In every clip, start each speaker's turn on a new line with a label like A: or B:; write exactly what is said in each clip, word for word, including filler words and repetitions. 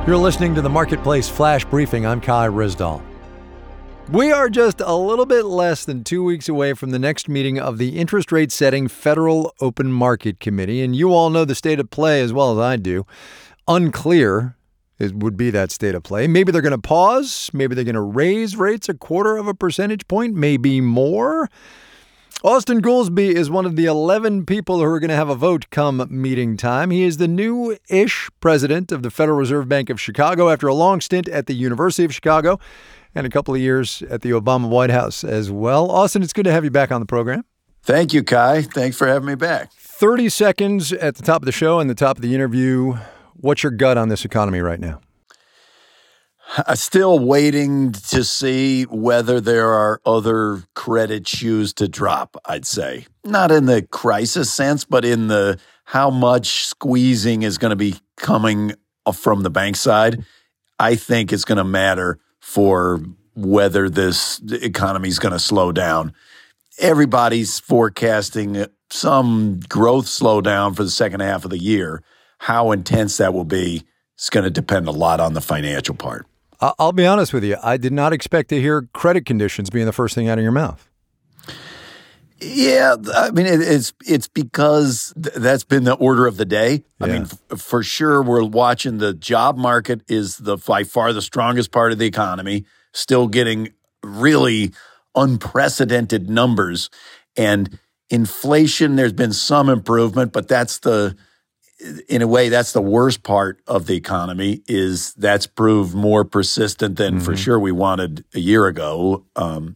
A: You're listening to the Marketplace Flash Briefing. I'm Kai Ryssdal. We are just a little bit less than two weeks away from the next meeting of the Interest Rate Setting Federal Open Market Committee, and you all know the state of play as well as I do. Unclear it would be that state of play. Maybe they're going to pause. Maybe they're going to raise rates a quarter of a percentage point, maybe more. Austan Goolsbee is one of the eleven people who are going to have a vote come meeting time. He is the new-ish president of the Federal Reserve Bank of Chicago after a long stint at the University of Chicago and a couple of years at the Obama White House as well. Austan, it's good to have you back on the program.
B: Thank you, Kai. Thanks for having me back.
A: thirty seconds at the top of the show and the top of the interview. What's your gut on this economy right now?
B: I'm still waiting to see whether there are other credit shoes to drop, I'd say. Not in the crisis sense, but in the how much squeezing is going to be coming from the bank side. I think it's going to matter for whether this economy is going to slow down. Everybody's forecasting some growth slowdown for the second half of the year. How intense that will be is going to depend a lot on the financial part.
A: I'll be honest with you. I did not expect to hear credit conditions being the first thing out of your mouth.
B: Yeah, I mean, it, it's it's because th- that's been the order of the day.
A: Yeah.
B: I mean, f- for sure, we're watching the job market is the by far the strongest part of the economy, still getting really unprecedented numbers. And inflation, there's been some improvement, but that's the in a way, that's the worst part of the economy is that's proved more persistent than mm-hmm. for sure we wanted a year ago. Um,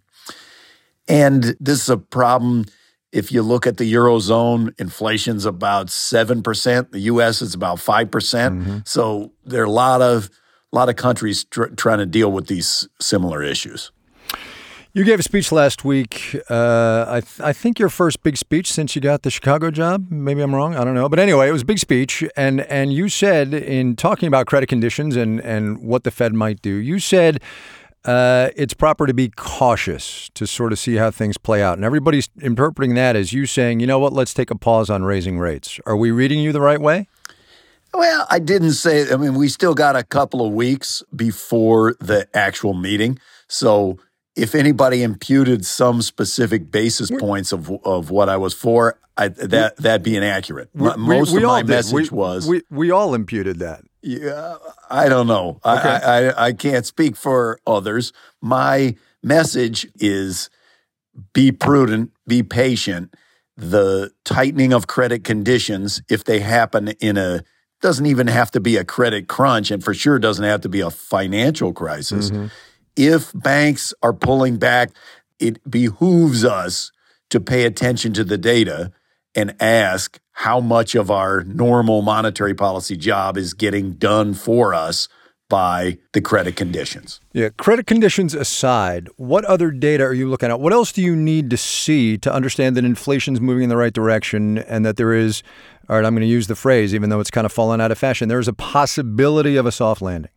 B: and this is a problem. If you look at the Eurozone, inflation's about seven percent. The U S is about five percent. Mm-hmm. So there are a lot of, a lot of countries tr- trying to deal with these similar issues.
A: You gave a speech last week. Uh, I, th- I think your first big speech since you got the Chicago job. Maybe I'm wrong. I don't know. But anyway, it was a big speech. And and you said in talking about credit conditions and, and what the Fed might do, you said uh, it's proper to be cautious to sort of see how things play out. And everybody's interpreting that as you saying, you know what, let's take a pause on raising rates. Are we reading you the right way?
B: Well, I didn't say, I mean, we still got a couple of weeks before the actual meeting. So if anybody imputed some specific basis points of of what I was for, I, that that'd be inaccurate.
A: We,
B: Most
A: we, we
B: of my
A: did.
B: message
A: we,
B: was
A: we we all imputed that.
B: Yeah, I don't know.
A: Okay.
B: I, I I can't speak for others. My message is be prudent, be patient. The tightening of credit conditions, if they happen in a doesn't even have to be a credit crunch, and for sure doesn't have to be a financial crisis. Mm-hmm. If banks are pulling back, it behooves us to pay attention to the data and ask how much of our normal monetary policy job is getting done for us by the credit conditions.
A: Yeah, credit conditions aside, what other data are you looking at? What else do you need to see to understand that inflation's moving in the right direction and that there is, all right, I'm going to use the phrase, even though it's kind of fallen out of fashion, there is a possibility of a soft landing?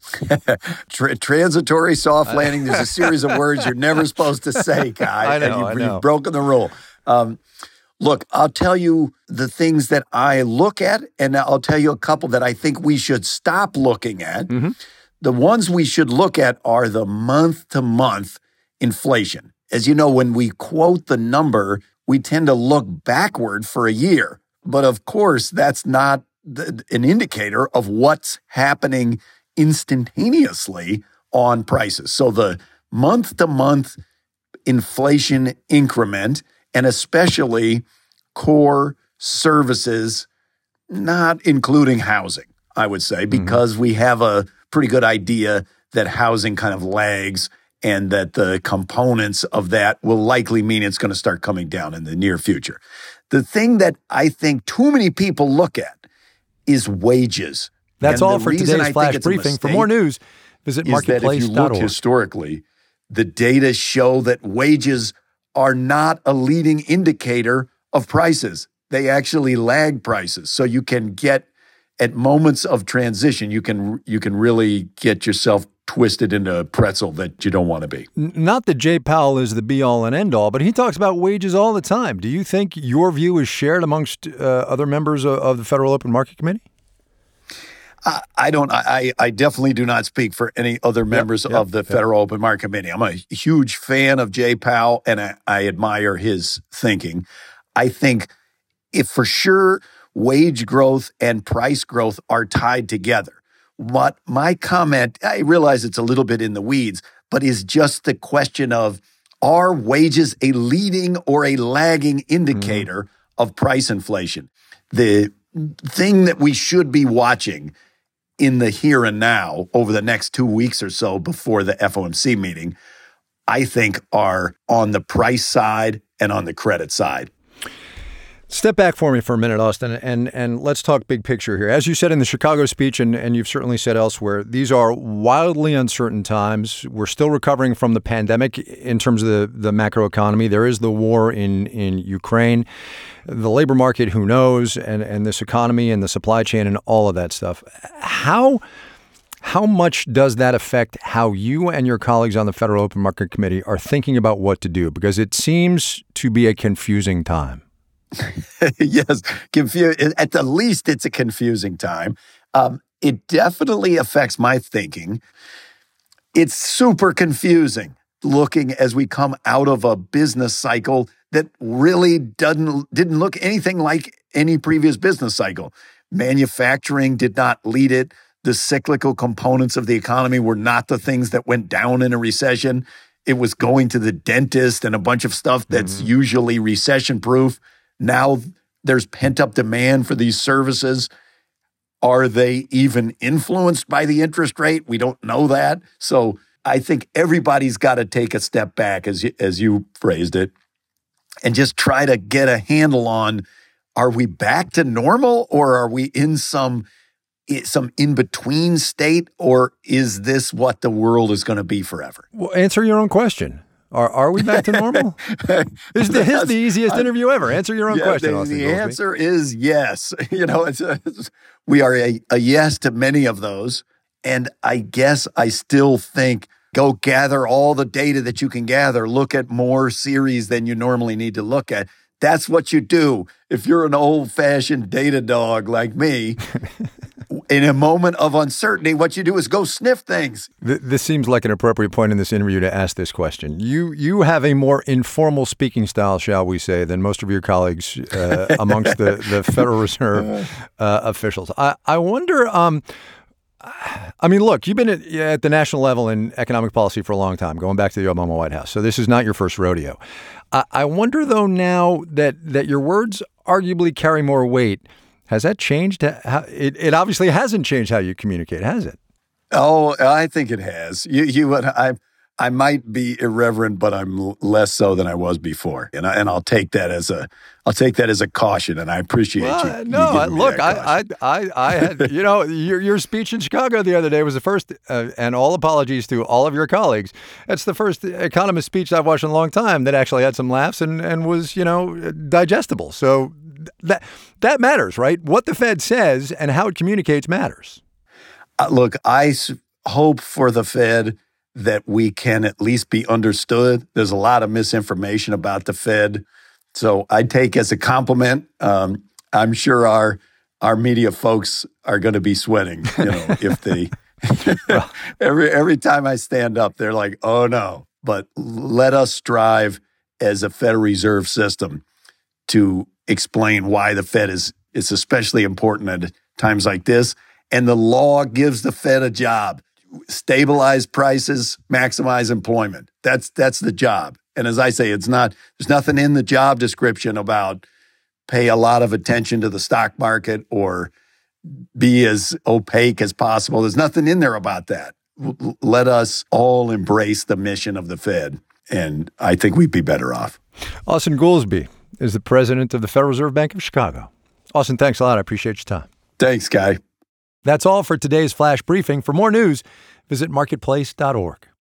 B: Tra- transitory soft landing. There's a series of words you're never supposed to say, Kai.
A: I know,
B: and you've,
A: I know.
B: You've broken the rule. Um, look, I'll tell you the things that I look at, and I'll tell you a couple that I think we should stop looking at. Mm-hmm. The ones we should look at are the month-to-month inflation. As you know, when we quote the number, we tend to look backward for a year. But of course, that's not the, an indicator of what's happening instantaneously on prices. So the month-to-month inflation increment, and especially core services, not including housing, I would say, because mm-hmm. we have a pretty good idea that housing kind of lags and that the components of that will likely mean it's going to start coming down in the near future. The thing that I think too many people look at is wages.
A: That's
B: and
A: all for today's Flash Briefing. For more news, visit marketplace dot org.
B: If you look historically, the data show that wages are not a leading indicator of prices. They actually lag prices. So you can get, at moments of transition, you can you can really get yourself twisted into a pretzel that you don't want to be.
A: Not that Jay Powell is the be-all and end-all, but he talks about wages all the time. Do you think your view is shared amongst uh, other members of, of the Federal Open Market Committee?
B: I, I don't. I, I definitely do not speak for any other members
A: yep, yep,
B: of the
A: yep.
B: Federal Open Market Committee. I'm a huge fan of Jay Powell, and I, I admire his thinking. I think if for sure wage growth and price growth are tied together. What my comment, I realize it's a little bit in the weeds, but is just the question of, are wages a leading or a lagging indicator mm-hmm. of price inflation? The thing that we should be watching in the here and now over the next two weeks or so before the F O M C meeting, I think are on the price side and on the credit side.
A: Step back for me for a minute, Austin, and and let's talk big picture here. As you said in the Chicago speech, and, and you've certainly said elsewhere, these are wildly uncertain times. We're still recovering from the pandemic in terms of the, the macroeconomy. There is the war in, in Ukraine, the labor market, who knows, and, and this economy and the supply chain and all of that stuff. How how much does that affect how you and your colleagues on the Federal Open Market Committee are thinking about what to do? Because it seems to be a confusing time.
B: Yes, confu- at the least, it's a confusing time. Um, it definitely affects my thinking. It's super confusing looking as we come out of a business cycle that really doesn't didn't look anything like any previous business cycle. Manufacturing did not lead it. The cyclical components of the economy were not the things that went down in a recession. It was going to the dentist and a bunch of stuff that's mm-hmm. usually recession-proof. Now there's pent-up demand for these services. Are they even influenced by the interest rate? We don't know that. So I think everybody's got to take a step back, as you, as you phrased it, and just try to get a handle on, are we back to normal, or are we in some, some in-between state, or is this what the world is going to be forever?
A: Well, answer your own question. Are are we back to normal? This is the, this is the easiest I, interview ever. Answer your own
B: yeah,
A: question,
B: the,
A: Austin
B: The
A: Goolsbee.
B: answer is yes. You know, it's, a, it's we are a, a yes to many of those. And I guess I still think go gather all the data that you can gather. Look at more series than you normally need to look at. That's what you do. If you're an old-fashioned data dog like me, in a moment of uncertainty, what you do is go sniff things.
A: This seems like an appropriate point in this interview to ask this question. You you have a more informal speaking style, shall we say, than most of your colleagues uh, amongst the, the Federal Reserve uh, officials. I, I wonder, um, I mean, look, you've been at, at the national level in economic policy for a long time, going back to the Obama White House. So this is not your first rodeo. I, I wonder, though, now that, that your words arguably carry more weight, has that changed? How, it, it obviously hasn't changed how you communicate, has it?
B: Oh, I think it has. You, you, I, I might be irreverent, but I'm less so than I was before, and I, and I'll take that as a, I'll take that as a caution, and I appreciate well, you.
A: No,
B: you
A: I, look, I, I, I, I had, you know, your your speech in Chicago the other day was the first, uh, and all apologies to all of your colleagues. That's the first economist speech I've watched in a long time that actually had some laughs and and was, you know, digestible. So. That that matters, right? What the Fed says and how it communicates matters.
B: Uh, look, I s- hope for the Fed that we can at least be understood. There's a lot of misinformation about the Fed. So I take as a compliment. Um, I'm sure our our media folks are going to be sweating, you know, if they every every time I stand up, they're like, oh no. But let us strive as a Federal Reserve System to explain why the Fed is, is especially important at times like this. And the law gives the Fed a job. Stabilize prices, maximize employment. That's that's the job. And as I say, it's not, there's nothing in the job description about pay a lot of attention to the stock market or be as opaque as possible. There's nothing in there about that. Let us all embrace the mission of the Fed, and I think we'd be better off.
A: Austin Goolsbee is the president of the Federal Reserve Bank of Chicago. Austin, thanks a lot. I appreciate your time.
B: Thanks, Guy.
A: That's all for today's Flash Briefing. For more news, visit marketplace dot org.